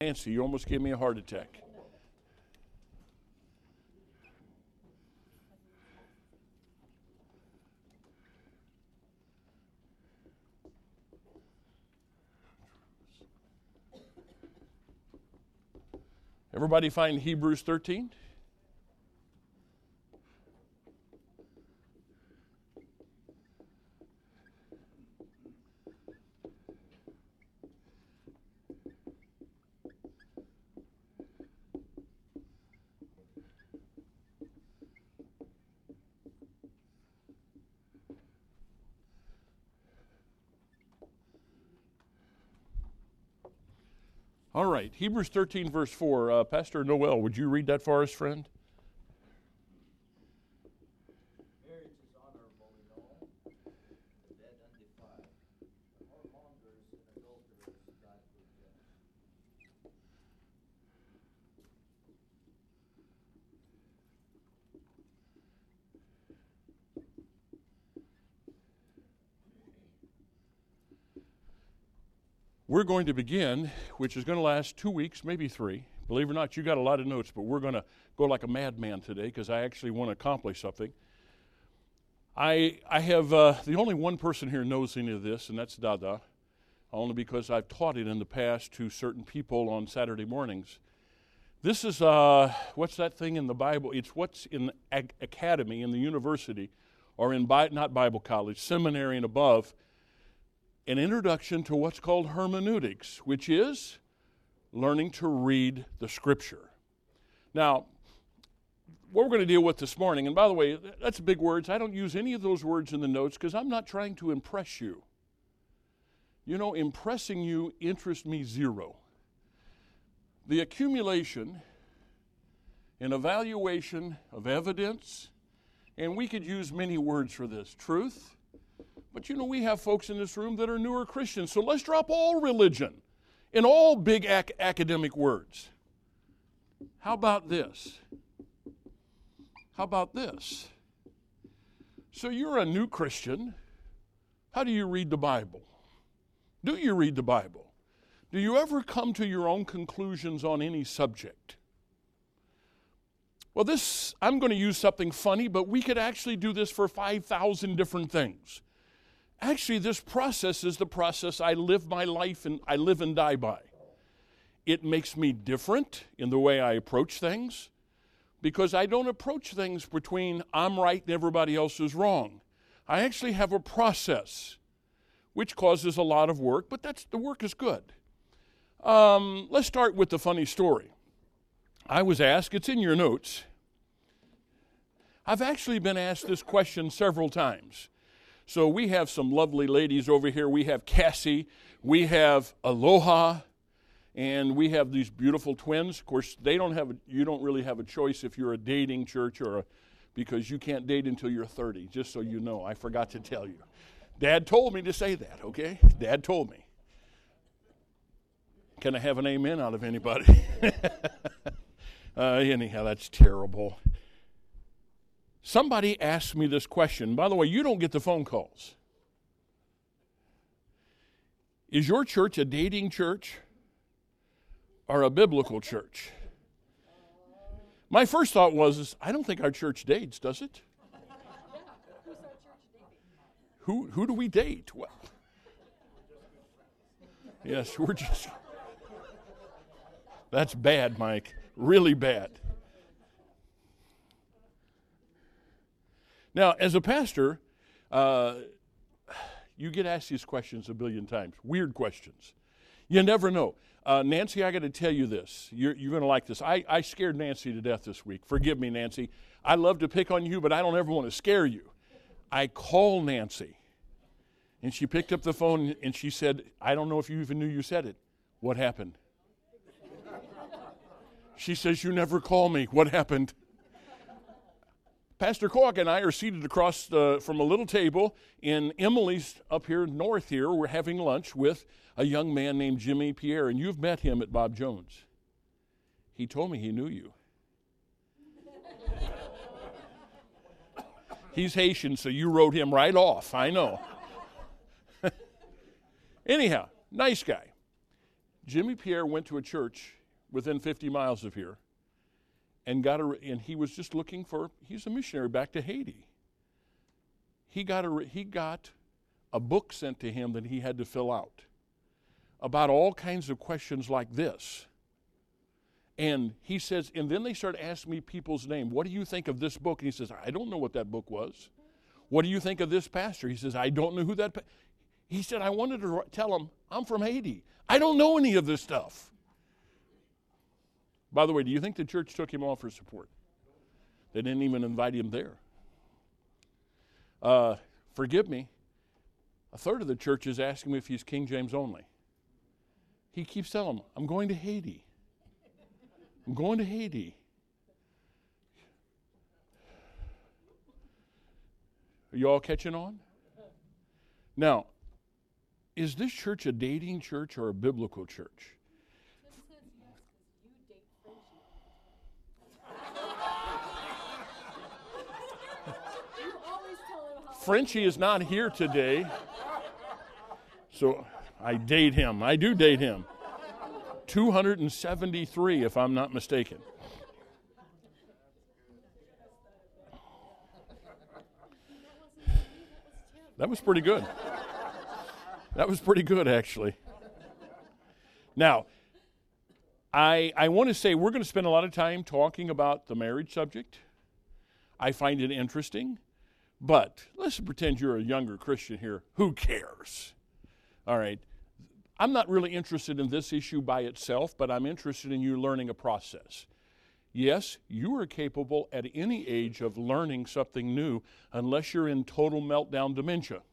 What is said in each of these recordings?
Nancy, you almost gave me a heart attack. Everybody find Hebrews 13? All right, Hebrews 13, verse 4. Pastor Noel, would you read that for us, friend? Marriage is honorable in all, the dead undefiled, the whoremongers and adulterers God will judge. We're going to begin, which is going to last 2 weeks, maybe 3. Believe it or not, you got a lot of notes, but we're going to go like a madman today because I actually want to accomplish something. I have, the only one person here knows any of this, and that's Dada, only because I've taught it in the past to certain people on Saturday mornings. This is, what's that thing in the Bible? It's what's in academy, in the university, or in, not Bible college, seminary and above, an introduction to what's called hermeneutics, which is learning to read the Scripture. Now, what we're going to deal with this morning, and by the way, that's big words. I don't use any of those words in the notes because I'm not trying to impress you. You know, impressing you interests me zero. The accumulation and evaluation of evidence, and we could use many words for this, truth. But you know, we have folks in this room that are newer Christians, so let's drop all religion and all big academic words. How about this? How about this? So you're a new Christian. How do you read the Bible? Do you read the Bible? Do you ever come to your own conclusions on any subject? Well, I'm going to use something funny, but we could actually do this for 5,000 different things. Actually, this process is the process I live my life and I live and die by. It makes me different in the way I approach things because I don't approach things between I'm right and everybody else is wrong. I actually have a process which causes a lot of work, but the work is good. Let's start with the funny story. I was asked, it's in your notes. I've actually been asked this question several times. So we have some lovely ladies over here. We have Cassie, we have Aloha, and we have these beautiful twins. Of course, you don't really have a choice if you're a dating church because you can't date until you're 30, just so you know. I forgot to tell you. Dad told me to say that, okay? Dad told me. Can I have an amen out of anybody? Anyhow, that's terrible. Somebody asked me this question. By the way, you don't get the phone calls. Is your church a dating church or a biblical church? My first thought was, I don't think our church dates, does it? Who's our church dating? Who do we date? Well, yes, that's bad, Mike. Really bad. Now, as a pastor, you get asked these questions a billion times, weird questions. You never know. Nancy, I got to tell you this. You're going to like this. I scared Nancy to death this week. Forgive me, Nancy. I love to pick on you, but I don't ever want to scare you. I called Nancy, and she picked up the phone, and she said, I don't know if you even knew you said it. What happened? She says, you never call me. What happened? Pastor Koch and I are seated across from a little table in Emily's up here north here. We're having lunch with a young man named Jimmy Pierre, and you've met him at Bob Jones. He told me he knew you. He's Haitian, so you wrote him right off. I know. Anyhow, nice guy. Jimmy Pierre went to a church within 50 miles of here and and he was just looking for, he's a missionary back to Haiti. He got a book sent to him that he had to fill out about all kinds of questions like this. And he says, and then they started asking me people's name. What do you think of this book? And he says, I don't know what that book was. What do you think of this pastor? He says, I don't know who that He said, I wanted to tell him, I'm from Haiti. I don't know any of this stuff. By the way, do you think the church took him off for support? They didn't even invite him there. Forgive me, a third of the church is asking him if he's King James only. He keeps telling them, I'm going to Haiti. I'm going to Haiti. Are you all catching on? Now, is this church a dating church or a biblical church? Tim says yes because you date Frenchie. You always tell him how. Frenchie is not here today, so I date him. I do date him. 273, if I'm not mistaken. That was pretty good. That was pretty good, actually. Now, I want to say we're going to spend a lot of time talking about the marriage subject. I find it interesting, but let's pretend you're a younger Christian here. Who cares? All right. I'm not really interested in this issue by itself, but I'm interested in you learning a process. Yes, you are capable at any age of learning something new unless you're in total meltdown dementia.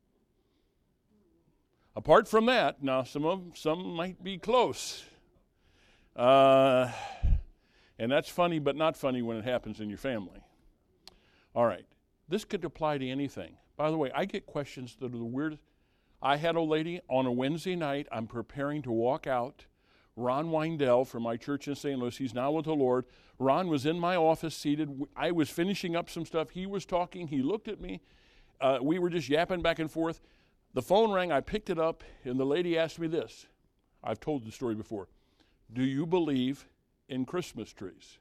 Apart from that, now some might be close. And that's funny but not funny when it happens in your family. All right, this could apply to anything. By the way, I get questions that are the weirdest. I had a lady on a Wednesday night, I'm preparing to walk out. Ron Weindell from my church in St. Louis, he's now with the Lord. Ron was in my office seated. I was finishing up some stuff. He was talking. He looked at me. We were just yapping back and forth. The phone rang. I picked it up, and the lady asked me this. I've told the story before. Do you believe in Christmas trees?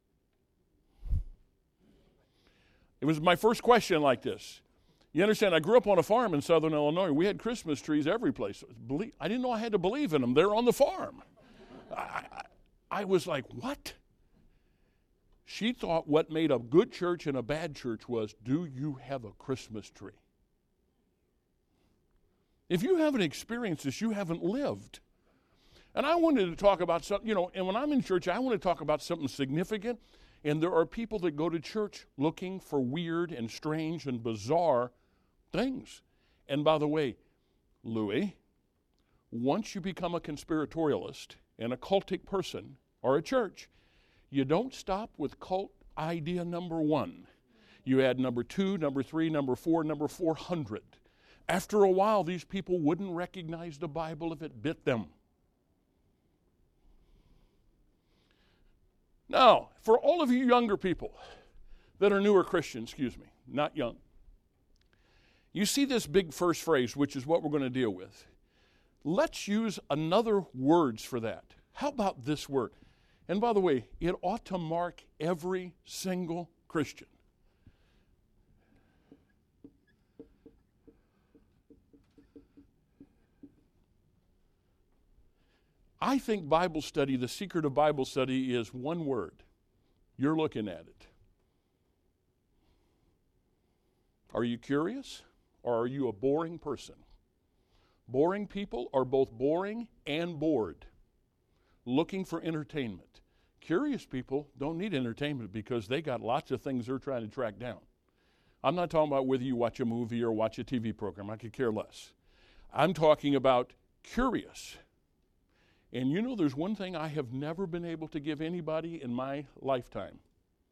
It was my first question like this. You understand, I grew up on a farm in southern Illinois. We had Christmas trees every place. I didn't know I had to believe in them. They're on the farm. I was like, what? She thought what made a good church and a bad church was, do you have a Christmas tree? If you haven't experienced this, you haven't lived. And I wanted to talk about something, and when I'm in church, I want to talk about something significant. And there are people that go to church looking for weird and strange and bizarre things. And by the way, Louis, once you become a conspiratorialist and a cultic person or a church, you don't stop with cult idea number 1. You add number 2, number 3, number 4, number 400. After a while, these people wouldn't recognize the Bible if it bit them. Now, for all of you younger people that are newer Christians, not young, you see this big first phrase, which is what we're going to deal with. Let's use another words for that. How about this word? And by the way, it ought to mark every single Christian. I think Bible study, the secret of Bible study is one word. You're looking at it. Are you curious or are you a boring person? Boring people are both boring and bored, looking for entertainment. Curious people don't need entertainment because they got lots of things they're trying to track down. I'm not talking about whether you watch a movie or watch a TV program. I could care less. I'm talking about curious. And there's one thing I have never been able to give anybody in my lifetime.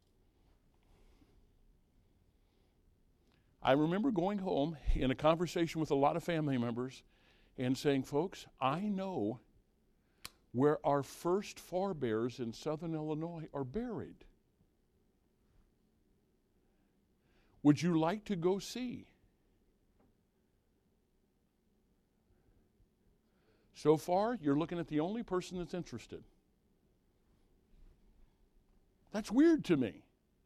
I remember going home in a conversation with a lot of family members and saying, folks, I know where our first forebears in southern Illinois are buried. Would you like to go see? So far, you're looking at the only person that's interested. That's weird to me.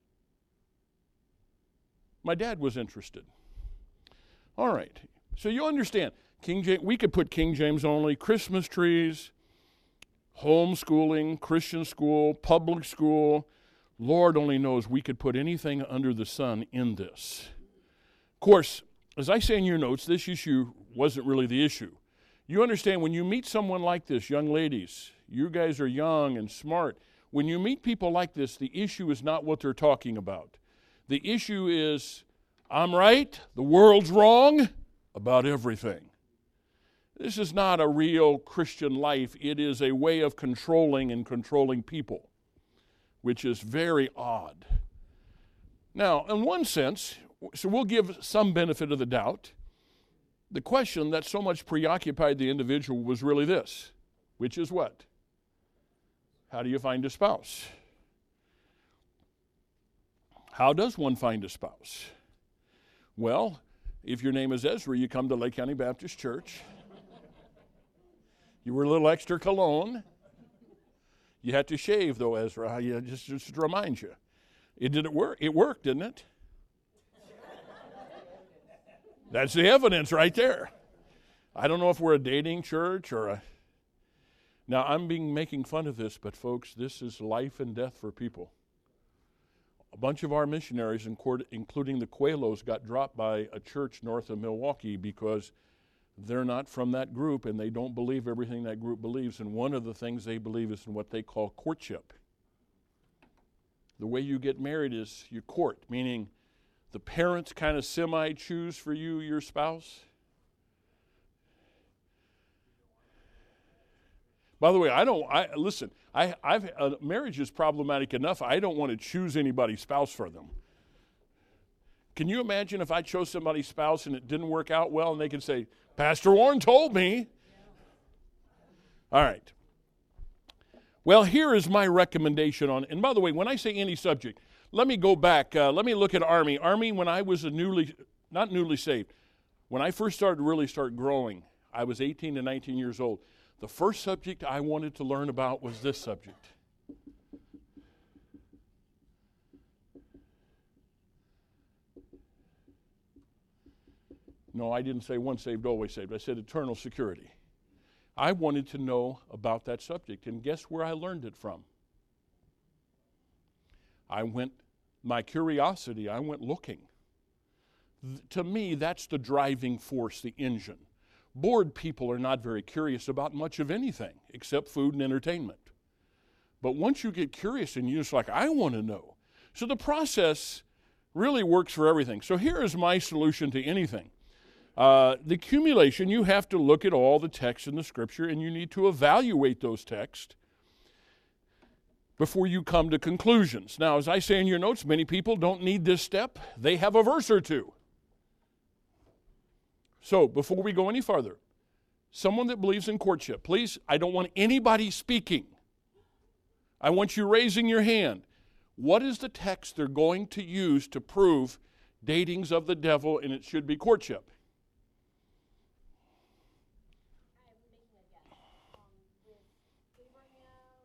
My dad was interested. All right. So you understand, King James, we could put King James only, Christmas trees, homeschooling, Christian school, public school. Lord only knows we could put anything under the sun in this. Of course, as I say in your notes, this issue wasn't really the issue. You understand, when you meet someone like this, young ladies, you guys are young and smart. When you meet people like this, the issue is not what they're talking about. The issue is, I'm right, the world's wrong about everything. This is not a real Christian life. It is a way of controlling people, which is very odd. Now, in one sense, so we'll give some benefit of the doubt. The question that so much preoccupied the individual was really this, which is what? How do you find a spouse? How does one find a spouse? Well, if your name is Ezra, you come to Lake County Baptist Church. You were a little extra cologne. You had to shave, though, Ezra. Just to remind you. Did it work? It worked, didn't it? That's the evidence right there. I don't know if we're a dating church or a... Now, I'm making fun of this, but folks, this is life and death for people. A bunch of our missionaries, including the Coelhos, got dropped by a church north of Milwaukee because they're not from that group and they don't believe everything that group believes. And one of the things they believe is in what they call courtship. The way you get married is you court, meaning the parents kind of semi-choose for you your spouse. By the way, marriage is problematic enough. I don't want to choose anybody's spouse for them. Can you imagine if I chose somebody's spouse and it didn't work out well and they could say, Pastor Warren told me. All right. Well, here is my recommendation on, and by the way, when I say any subject, let me go back. Let me look at Army. Army, when I was not newly saved, when I first started growing, I was 18 to 19 years old. The first subject I wanted to learn about was this subject. No, I didn't say once saved, always saved. I said eternal security. I wanted to know about that subject, and guess where I learned it from? I went looking. To me, that's the driving force, the engine. Bored people are not very curious about much of anything except food and entertainment. But once you get curious and you're just like, I want to know. So the process really works for everything. So here is my solution to anything. The accumulation, you have to look at all the texts in the Scripture and you need to evaluate those texts before you come to conclusions. Now, as I say in your notes, many people don't need this step. They have a verse or two. So, before we go any farther, someone that believes in courtship, please, I don't want anybody speaking. I want you raising your hand. What is the text they're going to use to prove dating's of the devil and it should be courtship? I'm making a guess. With Abraham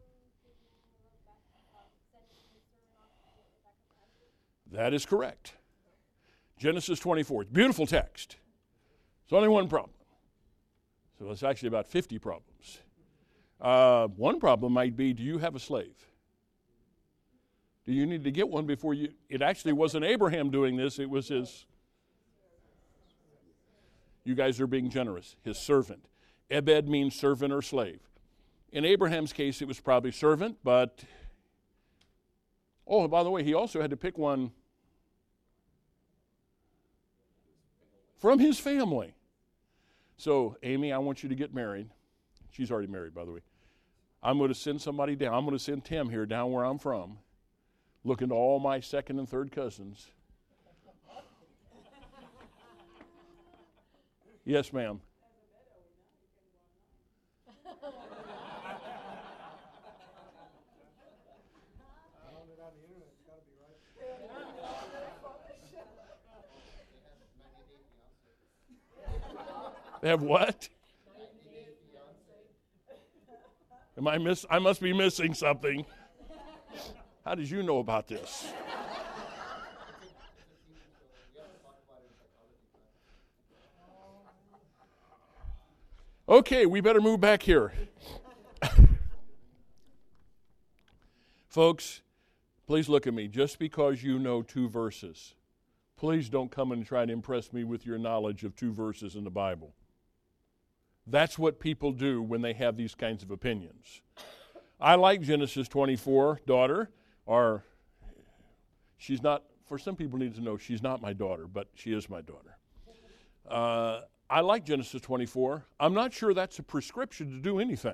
sending his servant off to get Rebekah. That is correct. Genesis 24. Beautiful text. There's only one problem. So it's actually about 50 problems. One problem might be, do you have a slave? Do you need to get one before you... It actually wasn't Abraham doing this, it was his... You guys are being generous. His servant. Ebed means servant or slave. In Abraham's case, it was probably servant, but... Oh, by the way, he also had to pick one from his family. So, Amy, I want you to get married. She's already married, by the way. I'm going to send somebody down. I'm going to send Tim here down where I'm from, looking to all my second and third cousins. Yes, ma'am. They have what? I must be missing something. How did you know about this? Okay, we better move back here. Folks, please look at me. Just because you know 2 verses, please don't come and try to impress me with your knowledge of 2 verses in the Bible. That's what people do when they have these kinds of opinions. I like Genesis 24, daughter, or she's not, for some people need to know she's not my daughter, but she is my daughter. I like Genesis 24. I'm not sure that's a prescription to do anything.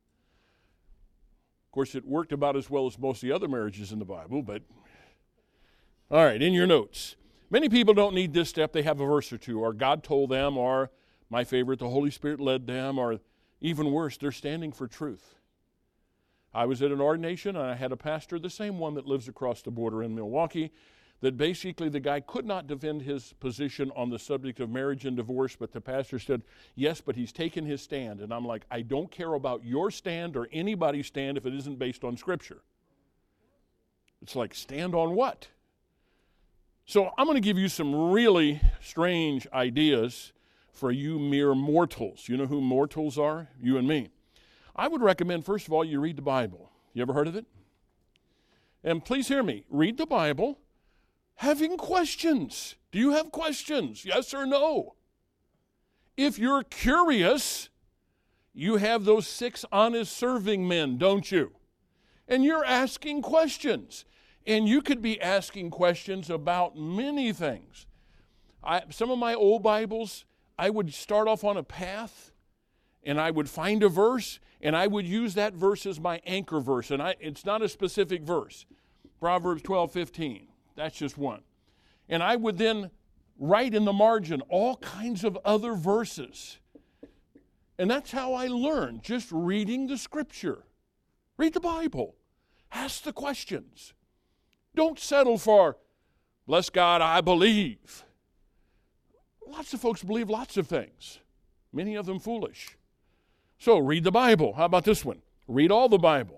Of course, it worked about as well as most of the other marriages in the Bible, but all right, in your notes. Many people don't need this step. They have a verse or two, or God told them, or my favorite, the Holy Spirit led them, or even worse, they're standing for truth. I was at an ordination, and I had a pastor, the same one that lives across the border in Milwaukee, that basically the guy could not defend his position on the subject of marriage and divorce, but the pastor said, yes, but he's taken his stand. And I'm like, I don't care about your stand or anybody's stand if it isn't based on Scripture. It's like, stand on what? So I'm going to give you some really strange ideas for you mere mortals. You know who mortals are? You and me. I would recommend, first of all, you read the Bible. You ever heard of it? And please hear me. Read the Bible having questions. Do you have questions? Yes or no? If you're curious, you have those 6 honest serving men, don't you? And you're asking questions. And you could be asking questions about many things. Some of my old Bibles, I would start off on a path, and I would find a verse, and I would use that verse as my anchor verse. And it's not a specific verse. Proverbs 12:15. That's just one. And I would then write in the margin all kinds of other verses. And that's how I learned, just reading the Scripture. Read the Bible. Ask the questions. Don't settle for, bless God, I believe. Lots of folks believe lots of things, many of them foolish. So read the Bible. How about this one? Read all the Bible.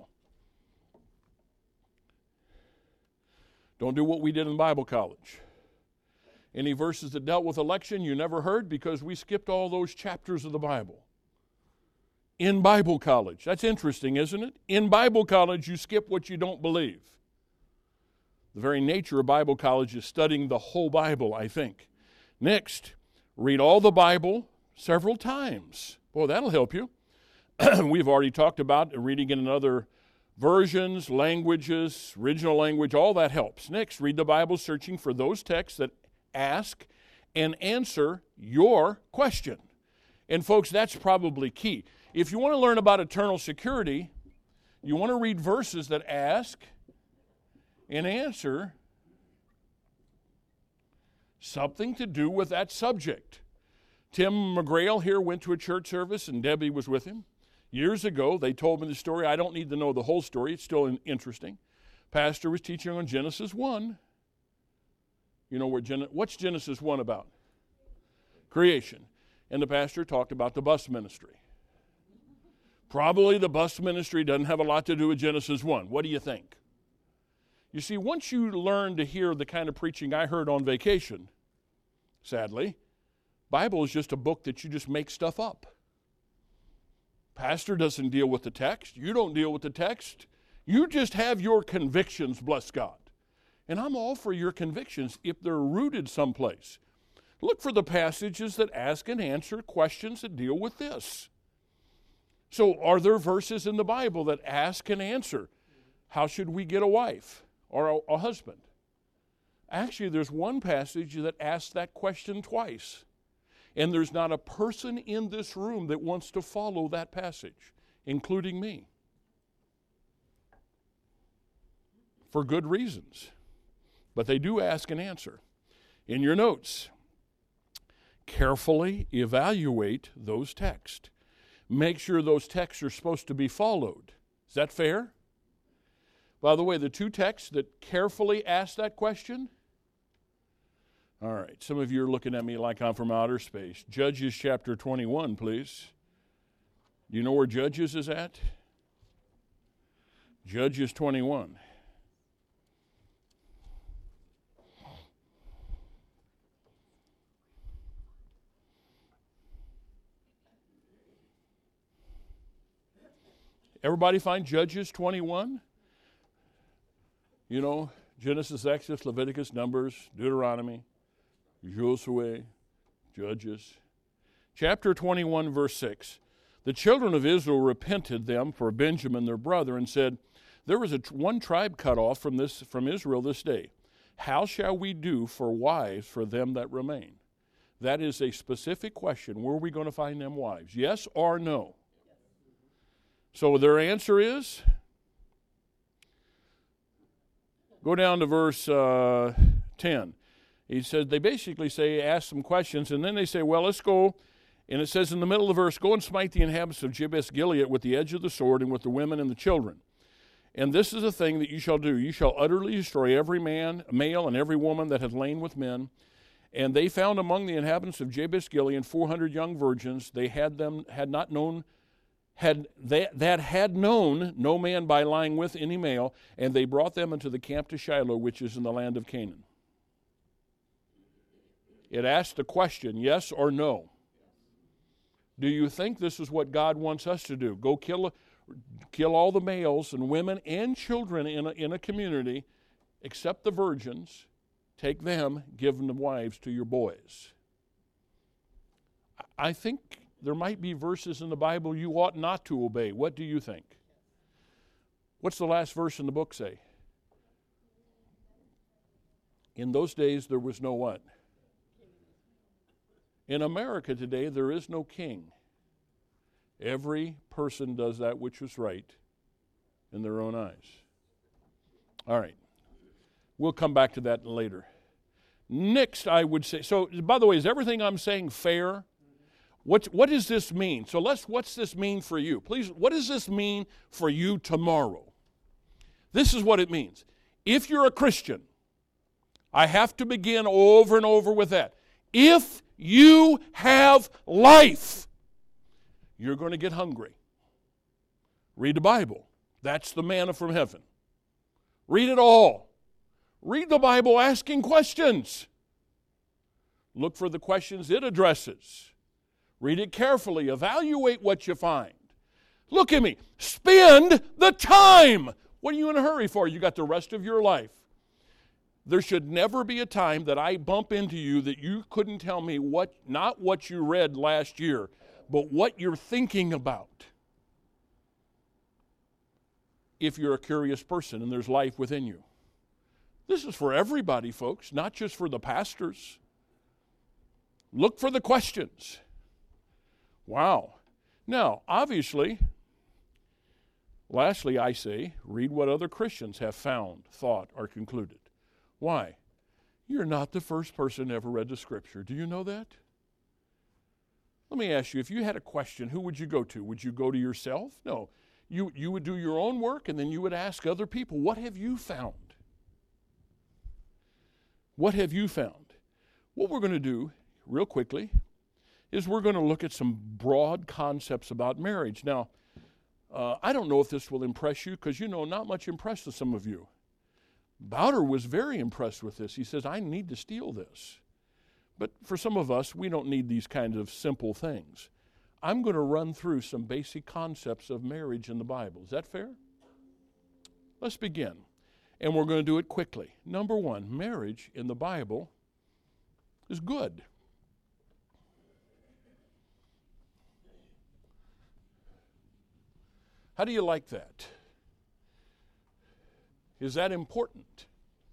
Don't do what we did in Bible college. Any verses that dealt with election you never heard because we skipped all those chapters of the Bible. In Bible college. That's interesting, isn't it? In Bible college, you skip what you don't believe. The very nature of Bible college is studying the whole Bible, I think. Next, read all the Bible several times. Boy, that'll help you. We've already talked about reading in other versions, languages, original language, all that helps. Next, read the Bible searching for those texts that ask and answer your question. And folks, that's probably key. If you want to learn about eternal security, you want to read verses that ask and answer something to do with that subject. Tim McGrail here went to a church service, and Debbie was with him. Years ago, they told me the story. I don't need to know the whole story. It's still interesting. Pastor was teaching on Genesis 1. You know what's Genesis 1 about? Creation. And the pastor talked about the bus ministry. Probably the bus ministry doesn't have a lot to do with Genesis 1. What do you think? You see, once you learn to hear the kind of preaching I heard on vacation, sadly, Bible is just a book that you just make stuff up. Pastor doesn't deal with the text. You don't deal with the text. You just have your convictions, bless God. And I'm all for your convictions if they're rooted someplace. Look for the passages that ask and answer questions that deal with this. So are there verses in the Bible that ask and answer? How should we get a wife or a husband? Actually, there's one passage that asks that question twice. And there's not a person in this room that wants to follow that passage, including me. For good reasons. But they do ask and answer. In your notes, carefully evaluate those texts. Make sure those texts are supposed to be followed. Is that fair? By the way, the 2 texts that carefully ask that question. All right, some of you are looking at me like I'm from outer space. Judges chapter 21, please. Do you know where Judges is at? Judges 21. Everybody find Judges 21? You know, Genesis, Exodus, Leviticus, Numbers, Deuteronomy, Josue, Judges. Chapter 21, verse 6. The children of Israel repented them for Benjamin their brother and said, there was one tribe cut off from Israel this day. How shall we do for wives for them that remain? That is a specific question. Where are we going to find them wives? Yes or no? So their answer is, go down to verse 10. He said, they basically say, ask some questions, and then they say, well, let's go. And it says in the middle of the verse, go and smite the inhabitants of Jabesh Gilead with the edge of the sword and with the women and the children. And this is the thing that you shall do. You shall utterly destroy every man, male, and every woman that hath lain with men. And they found among the inhabitants of Jabesh Gilead 400 young virgins. They had known no man by lying with any male, and they brought them into the camp to Shiloh, which is in the land of Canaan. It asked the question, yes or no? Do you think this is what God wants us to do? Go kill all the males and women and children in a community, except the virgins, take them, give them wives to your boys. I think there might be verses in the Bible you ought not to obey. What do you think? What's the last verse in the book say? In those days there was no what? In America today there is no king. Every person does that which is right in their own eyes. All right. We'll come back to that later. Next, I would say, so by the way, is everything I'm saying fair? What does this mean? So what's this mean for you? Please, what does this mean for you tomorrow? This is what it means. If you're a Christian, I have to begin over and over with that. If you have life, you're going to get hungry. Read the Bible. That's the manna from heaven. Read it all. Read the Bible asking questions. Look for the questions it addresses. Read it carefully. Evaluate what you find. Look at me. Spend the time. What are you in a hurry for? You got the rest of your life. There should never be a time that I bump into you that you couldn't tell me not what you read last year, but what you're thinking about. If you're a curious person and there's life within you. This is for everybody, folks, not just for the pastors. Look for the questions. Wow. Now, obviously, lastly, I say, read what other Christians have found, thought, or concluded. Why? You're not the first person ever read the Scripture. Do you know that? Let me ask you, if you had a question, who would you go to? Would you go to yourself? No. You would do your own work, and then you would ask other people, what have you found? What have you found? What we're going to do, real quickly, is we're going to look at some broad concepts about marriage. Now, I don't know if this will impress you, because not much impresses some of you. Bowder was very impressed with this. He says, I need to steal this. But for some of us, we don't need these kinds of simple things. I'm going to run through some basic concepts of marriage in the Bible. Is that fair? Let's begin. And we're going to do it quickly. Number one, marriage in the Bible is good. How do you like that? Is that important?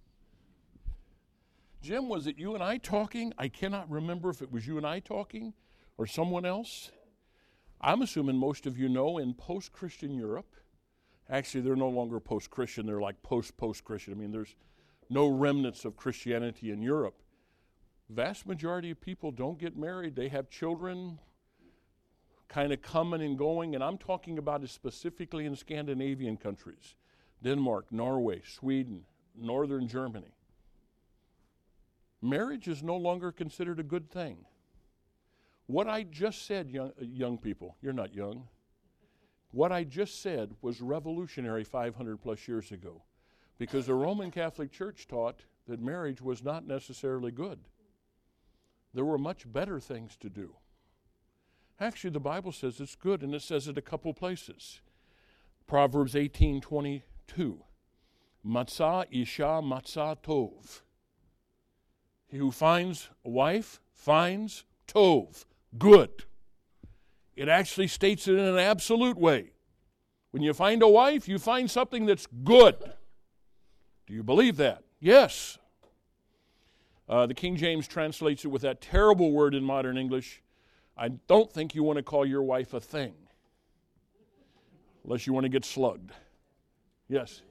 Jim, was it you and I talking? I cannot remember if it was you and I talking or someone else. I'm assuming most of you know in post-Christian Europe, actually they're no longer post-Christian, they're like post-Christian. I mean, there's no remnants of Christianity in Europe. Vast majority of people don't get married. They have children kind of coming and going, and I'm talking about it specifically in Scandinavian countries. Denmark, Norway, Sweden, northern Germany. Marriage is no longer considered a good thing. What I just said, young people, you're not young, What I just said was revolutionary 500 plus years ago, because the Roman Catholic Church taught that marriage was not necessarily good. There were much better things to do. Actually, the Bible says it's good, and it says it a couple places. Proverbs 18:22. Matzah isha matzah tov. He who finds a wife finds tov, good. It actually states it in an absolute way. When you find a wife, you find something that's good. Do you believe that? Yes. The King James translates it with that terrible word in modern English. I don't think you want to call your wife a thing, unless you want to get slugged. Yes?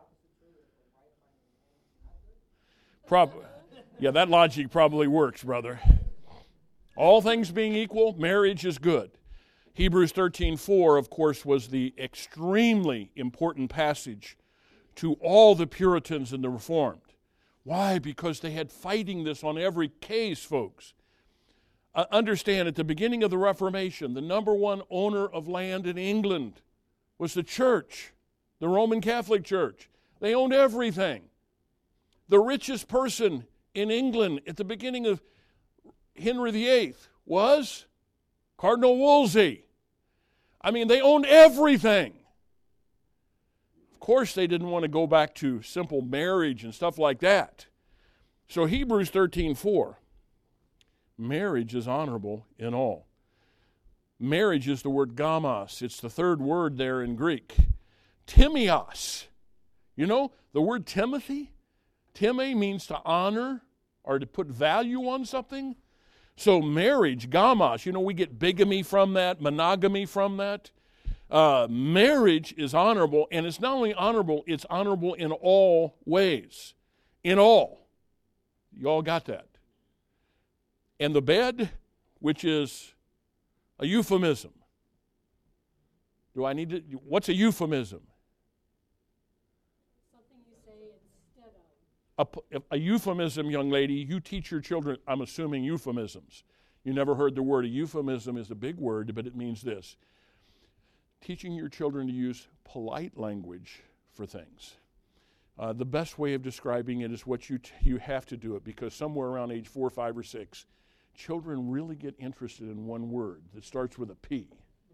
Yeah, that logic probably works, brother. All things being equal, marriage is good. Hebrews 13:4, of course, was the extremely important passage to all the Puritans and the Reformed. Why? Because they had fighting this on every case, folks. Understand, at the beginning of the Reformation, the number one owner of land in England was the church, the Roman Catholic Church. They owned everything. The richest person in England at the beginning of Henry VIII was Cardinal Wolsey. I mean, they owned everything. Of course, they didn't want to go back to simple marriage and stuff like that. So Hebrews 13:4, marriage is honorable in all. Marriage is the word gamos. It's the third word there in Greek. Timios. You know, the word Timothy, Time means to honor or to put value on something. So marriage, gamos, you know, we get bigamy from that, monogamy from that. Marriage is honorable, and it's not only honorable, it's honorable in all ways. In all. You all got that. And the bed, which is a euphemism. Do I need to, what's a euphemism? Something you say instead of. A euphemism, young lady, you teach your children, I'm assuming, euphemisms. You never heard the word. A euphemism is a big word, but it means this. Teaching your children to use polite language for things. The best way of describing it is what you have to do it, because somewhere around age 4, 5, or 6, children really get interested in one word that starts with a P.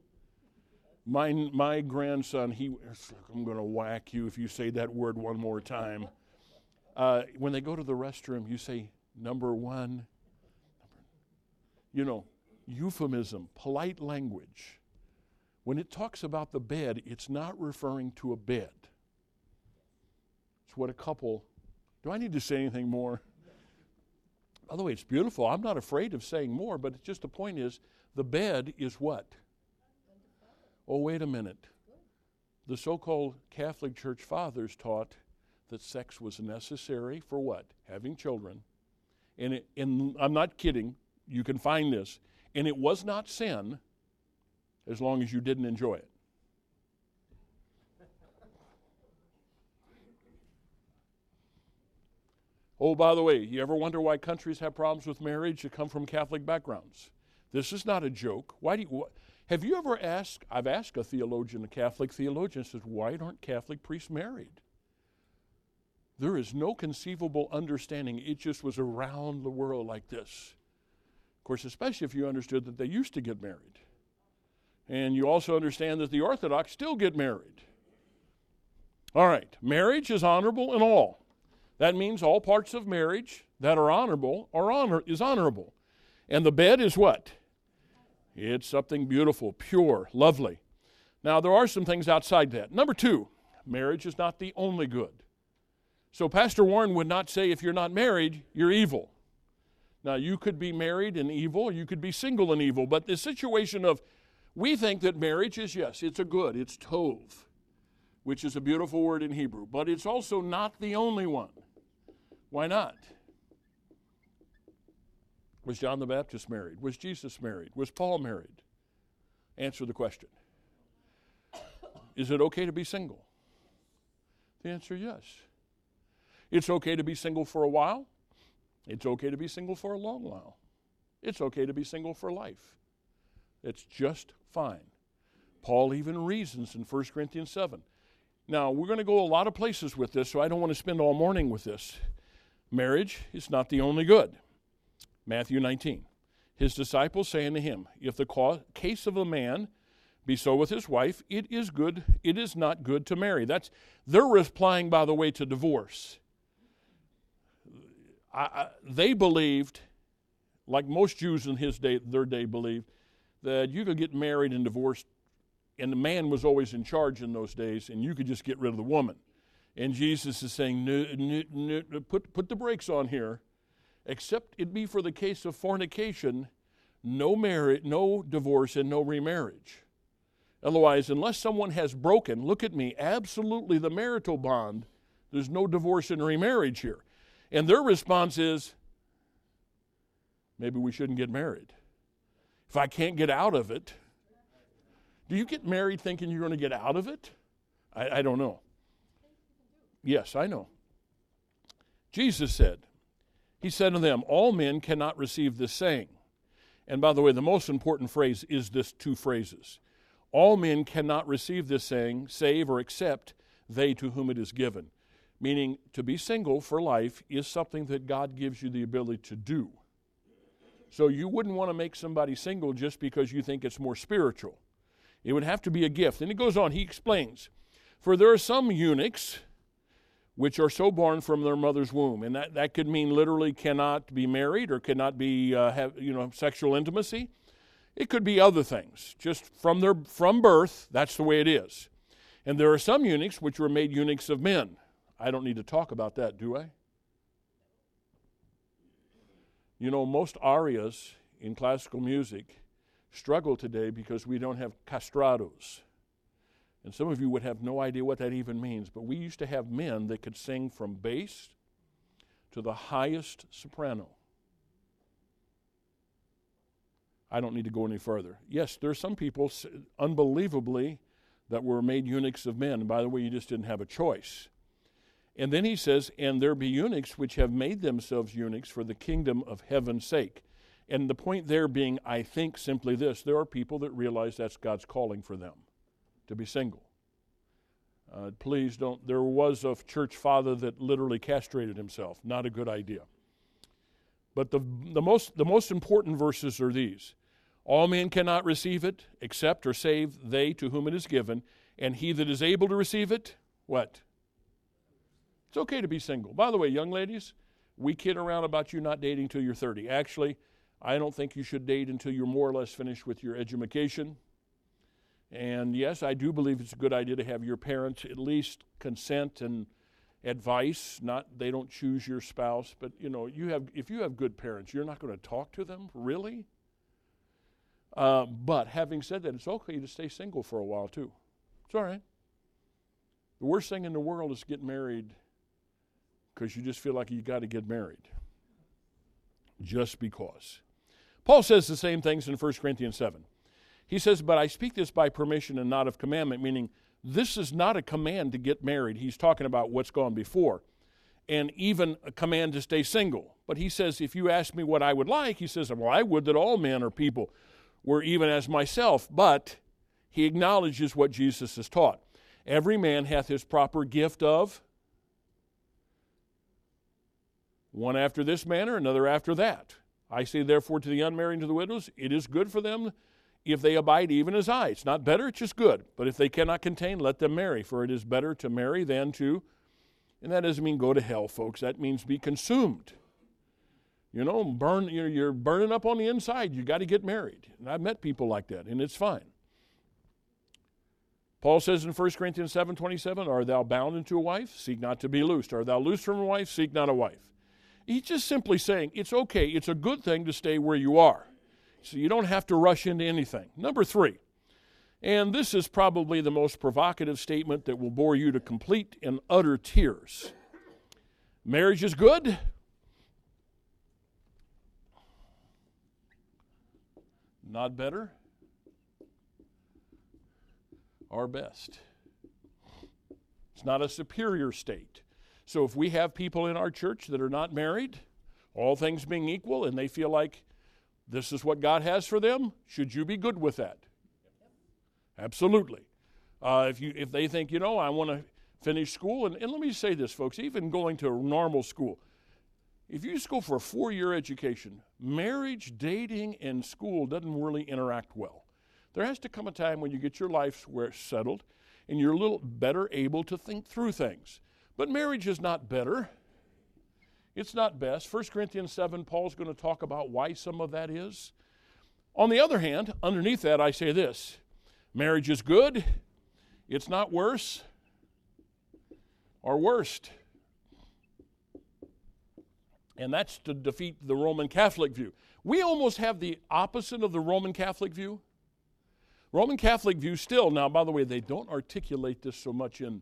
My grandson, I'm going to whack you if you say that word one more time. When they go to the restroom, you say, number one. You know, euphemism, polite language. When it talks about the bed, it's not referring to a bed. It's what a couple, do I need to say anything more? By the way, it's beautiful. I'm not afraid of saying more, but it's just the point is, the bed is what? Oh, wait a minute. The so-called Catholic Church fathers taught that sex was necessary for what? Having children. And I'm not kidding. You can find this. And it was not sin as long as you didn't enjoy it. Oh, by the way, you ever wonder why countries have problems with marriage that come from Catholic backgrounds? This is not a joke. Have you ever asked, I've asked a theologian, a Catholic theologian, says, why aren't Catholic priests married? There is no conceivable understanding. It just was around the world like this. Of course, especially if you understood that they used to get married. And you also understand that the Orthodox still get married. All right, marriage is honorable in all. That means all parts of marriage that are honorable is honorable. And the bed is what? It's something beautiful, pure, lovely. Now, there are some things outside that. Number 2, marriage is not the only good. So Pastor Warren would not say if you're not married, you're evil. Now, you could be married and evil, or you could be single and evil, but the situation of, we think that marriage is, yes, it's a good, it's tov, which is a beautiful word in Hebrew, but it's also not the only one. Why not? Was John the Baptist married? Was Jesus married? Was Paul married? Answer the question. Is it okay to be single? The answer is yes. It's okay to be single for a while. It's okay to be single for a long while. It's okay to be single for life. It's just fine. Paul even reasons in 1 Corinthians 7. Now, we're going to go a lot of places with this, so I don't want to spend all morning with this. Marriage is not the only good. Matthew 19. His disciples saying to him, if the case of a man be so with his wife, it is not good to marry. They're replying, by the way, to divorce. They believed, like most Jews in their day believed, that you could get married and divorced, and the man was always in charge in those days, and you could just get rid of the woman. And Jesus is saying, no, put the brakes on here. Except it be for the case of fornication, no marriage, no divorce, and no remarriage. Otherwise, unless someone has broken, look at me, absolutely the marital bond, there's no divorce and remarriage here. And their response is, maybe we shouldn't get married. If I can't get out of it, do you get married thinking you're going to get out of it? I don't know. Yes, I know. Jesus said, he said to them, all men cannot receive this saying. And by the way, the most important phrase is this two phrases. All men cannot receive this saying, save or accept they to whom it is given. Meaning, to be single for life is something that God gives you the ability to do. So you wouldn't want to make somebody single just because you think it's more spiritual. It would have to be a gift. And he goes on, he explains, for there are some eunuchs which are so born from their mother's womb. And that could mean literally cannot be married or cannot be have sexual intimacy. It could be other things. Just from birth, that's the way it is. And there are some eunuchs which were made eunuchs of men. I don't need to talk about that, do I? Most arias in classical music struggle today because we don't have castrados. And some of you would have no idea what that even means, but we used to have men that could sing from bass to the highest soprano. I don't need to go any further. Yes, there are some people, unbelievably, that were made eunuchs of men. And by the way, you just didn't have a choice. And then he says, and there be eunuchs which have made themselves eunuchs for the kingdom of heaven's sake. And the point there being, I think, simply this. There are people that realize that's God's calling for them, to be single. Please don't. There was a church father that literally castrated himself. Not a good idea. But the most important verses are these. All men cannot receive it, except or save they to whom it is given, and he that is able to receive it, what? It's okay to be single. By the way, young ladies, we kid around about you not dating till you're 30. Actually, I don't think you should date until you're more or less finished with your education. And yes, I do believe it's a good idea to have your parents at least consent and advice. Not they don't choose your spouse, but if you have good parents, you're not going to talk to them, really? But having said that, it's okay to stay single for a while too. It's all right. The worst thing in the world is get married because you just feel like you got to get married. Just because. Paul says the same things in 1 Corinthians 7. He says, but I speak this by permission and not of commandment, meaning this is not a command to get married. He's talking about what's gone before. And even a command to stay single. But he says, if you ask me what I would like, he says, well, I would that all men or people were even as myself. But he acknowledges what Jesus has taught. Every man hath his proper gift of one after this manner, another after that. I say therefore to the unmarried and to the widows, it is good for them if they abide even as I. It's not better, it's just good. But if they cannot contain, let them marry. For it is better to marry than to, and that doesn't mean go to hell, folks. That means be consumed. You're burning up on the inside. You got to get married. And I've met people like that, and it's fine. Paul says in 1 Corinthians 7:27, art thou bound unto a wife? Seek not to be loosed. Art thou loosed from a wife? Seek not a wife. He's just simply saying it's okay. It's a good thing to stay where you are. So you don't have to rush into anything. Number 3, and this is probably the most provocative statement that will bore you to complete and utter tears. Marriage is good. Not better. Or best. It's not a superior state. So if we have people in our church that are not married, all things being equal, and they feel like this is what God has for them, should you be good with that? Absolutely. If they think, I want to finish school, and let me say this, folks, even going to a normal school, if you just go for a 4-year education, marriage, dating, and school doesn't really interact well. There has to come a time when you get your life settled and you're a little better able to think through things. But marriage is not better. It's not best. 1 Corinthians 7, Paul's going to talk about why some of that is. On the other hand, underneath that, I say this. Marriage is good. It's not worse or worst. And that's to defeat the Roman Catholic view. We almost have the opposite of the Roman Catholic view. Roman Catholic view still, now, by the way, they don't articulate this so much in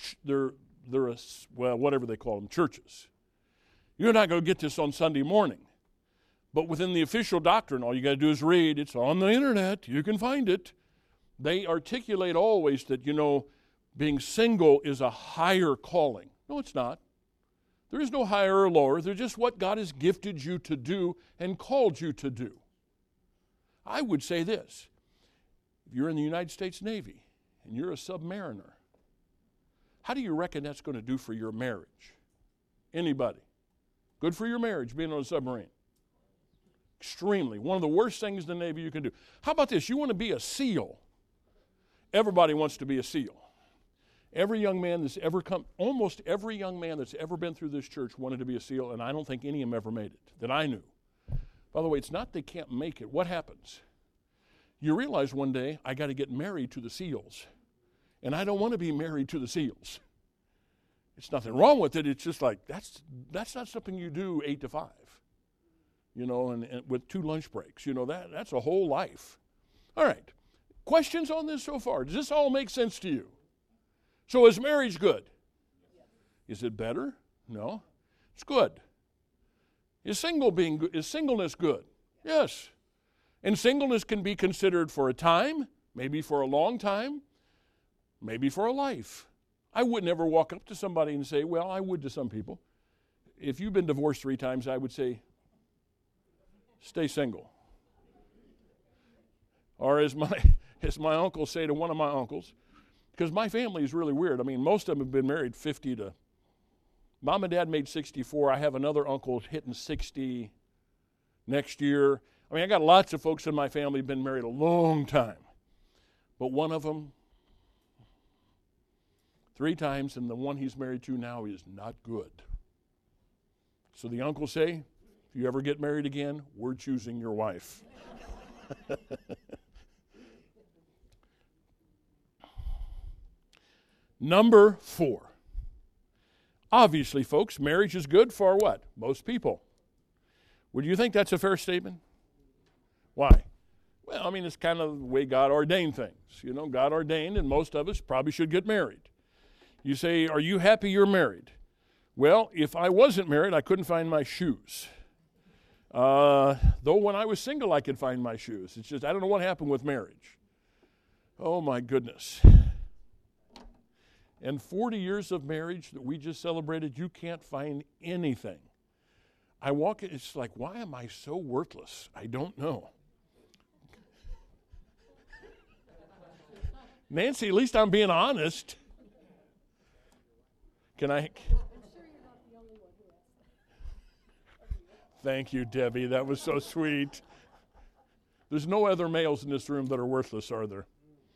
whatever they call them, churches. You're not going to get this on Sunday morning. But within the official doctrine, all you got to do is read. It's on the internet. You can find it. They articulate always that, being single is a higher calling. No, it's not. There is no higher or lower. They're just what God has gifted you to do and called you to do. I would say this. If you're in the United States Navy and you're a submariner, how do you reckon that's going to do for your marriage? Anybody? Good for your marriage, being on a submarine. Extremely. One of the worst things in the Navy you can do. How about this? You want to be a SEAL. Everybody wants to be a SEAL. Every young man that's ever almost every young man that's ever been through this church wanted to be a SEAL, and I don't think any of them ever made it, that I knew. By the way, it's not they can't make it. What happens? You realize one day, I got to get married to the SEALs, and I don't want to be married to the SEALs. It's nothing wrong with it. It's just like, that's not something you do 8 to 5, and with 2 lunch breaks. That's a whole life. All right. Questions on this so far? Does this all make sense to you? So is marriage good? Is it better? No. It's good. Is singleness good? Yes. And singleness can be considered for a time, maybe for a long time, maybe for a life. I would never walk up to somebody and say, well, I would to some people. If you've been divorced 3 times, I would say, stay single. Or as my uncle say to one of my uncles, because my family is really weird. I mean, most of them have been married 50 to... Mom and Dad made 64. I have another uncle hitting 60 next year. I mean, I got lots of folks in my family who've been married a long time. But one of them, 3 times, and the one he's married to now is not good. So the uncles say, if you ever get married again, we're choosing your wife. Number 4. Obviously, folks, marriage is good for what? Most people. Would you think that's a fair statement? Why? Well, I mean, it's kind of the way God ordained things. God ordained, and most of us probably should get married. You say, are you happy you're married? Well, if I wasn't married, I couldn't find my shoes. Though when I was single, I could find my shoes. It's just, I don't know what happened with marriage. Oh, my goodness. And 40 years of marriage that we just celebrated, you can't find anything. I walk, it's like, why am I so worthless? I don't know. Nancy, at least I'm being honest. Can I? I'm sure you're not the only one who asked that. Thank you, Debbie. That was so sweet. There's no other males in this room that are worthless, are there?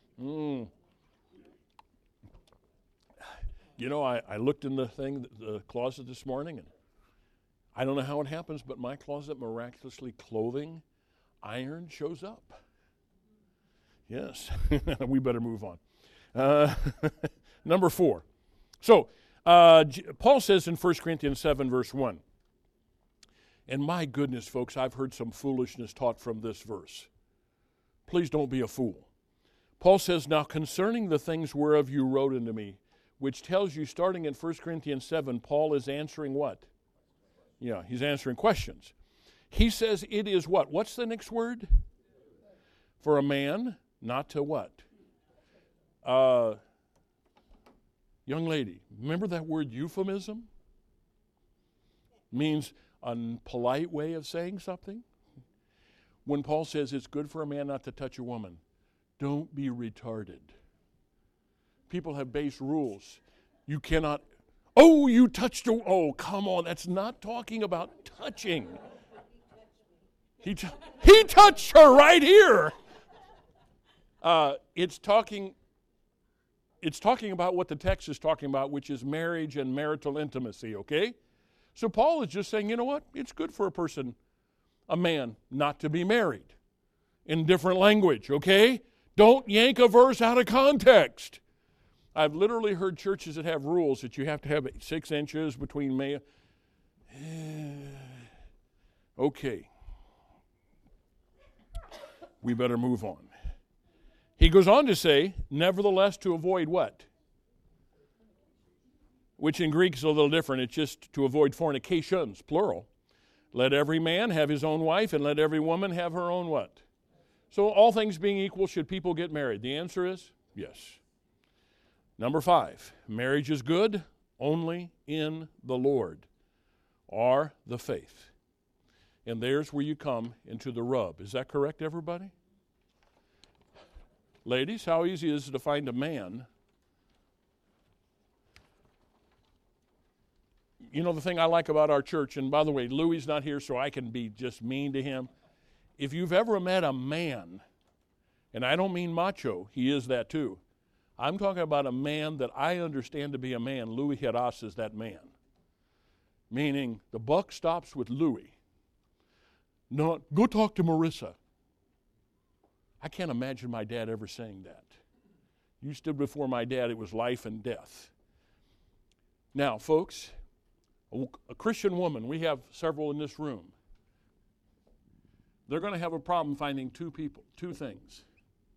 I looked in the closet this morning, and I don't know how it happens, but my closet, miraculously, clothing, iron shows up. Yes. We better move on. Number 4. So, Paul says in 1 Corinthians 7, verse 1, and my goodness, folks, I've heard some foolishness taught from this verse. Please don't be a fool. Paul says, now concerning the things whereof you wrote unto me, which tells you, starting in 1 Corinthians 7, Paul is answering what? Yeah, he's answering questions. He says it is what? What's the next word? For a man not to what? Young lady, remember that word euphemism? Means a polite way of saying something. When Paul says it's good for a man not to touch a woman, Don't be retarded. People have base rules. You cannot, oh, you touched, oh, come on. That's not talking about touching. He touched her right here. It's talking about what the text is talking about, which is marriage and marital intimacy, okay? So Paul is just saying, you know what? It's good for a man, not to be married in different language, okay? Don't yank a verse out of context. I've literally heard churches that have rules that you have to have 6 inches between male. Okay. We better move on. He goes on to say, nevertheless, to avoid what? Which in Greek is a little different. It's just to avoid fornications, plural. Let every man have his own wife, and let every woman have her own what? So all things being equal, should people get married? The answer is yes. Number 5, marriage is good only in the Lord, or the faith. And there's where you come into the rub. Is that correct, everybody? Ladies, how easy is it to find a man? You know the thing I like about our church, and by the way, Louie's not here, so I can be just mean to him. If you've ever met a man, and I don't mean macho, he is that too. I'm talking about a man that I understand to be a man. Louis Heras is that man. Meaning the buck stops with Louis. No, go talk to Marissa. I can't imagine my dad ever saying that. You stood before my dad, it was life and death. Now, folks, a Christian woman, we have several in this room, they're going to have a problem finding 2 things.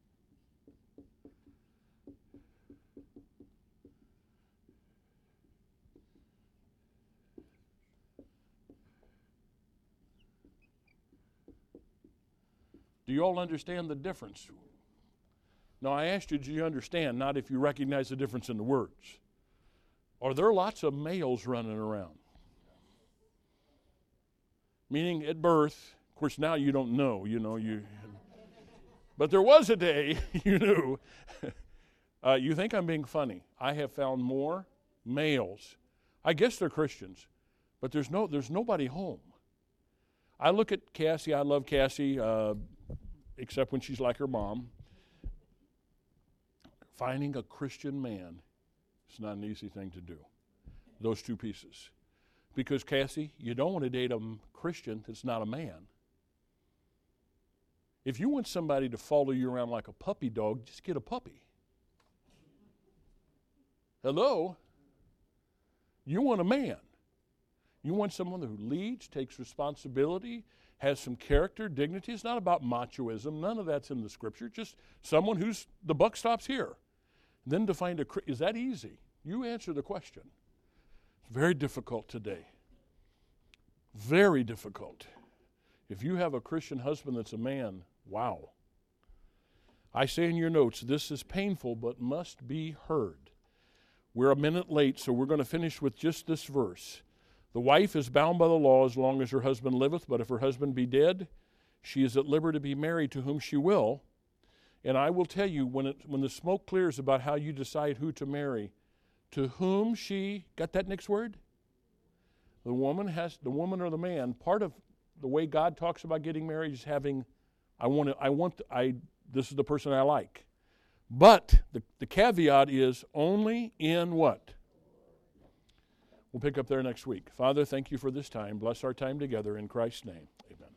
Do you all understand the difference? No, I asked you, do you understand, not if you recognize the difference in the words. Are there lots of males running around? Meaning at birth, of course now you don't know, but there was a day you knew. You think I'm being funny. I have found more males. I guess they're Christians, but there's nobody home. I look at Cassie, I love Cassie, except when she's like her mom. Finding a Christian man is not an easy thing to do. Those 2 pieces. Because, Cassie, you don't want to date a Christian that's not a man. If you want somebody to follow you around like a puppy dog, just get a puppy. Hello? You want a man. You want someone who leads, takes responsibility, has some character, dignity. It's not about machoism. None of that's in the Scripture. Just someone who's, the buck stops here. Then to find is that easy? You answer the question. It's very difficult today. Very difficult. If you have a Christian husband that's a man, wow. I say in your notes, this is painful but must be heard. We're a minute late, so we're going to finish with just this verse. The wife is bound by the law as long as her husband liveth, but if her husband be dead, she is at liberty to be married to whom she will. And I will tell you, when the smoke clears about how you decide who to marry, to whom she, got that next word? The woman or the man, part of the way God talks about getting married is having, this is the person I like. But the caveat is only in what? We'll pick up there next week. Father, thank you for this time. Bless our time together in Christ's name. Amen.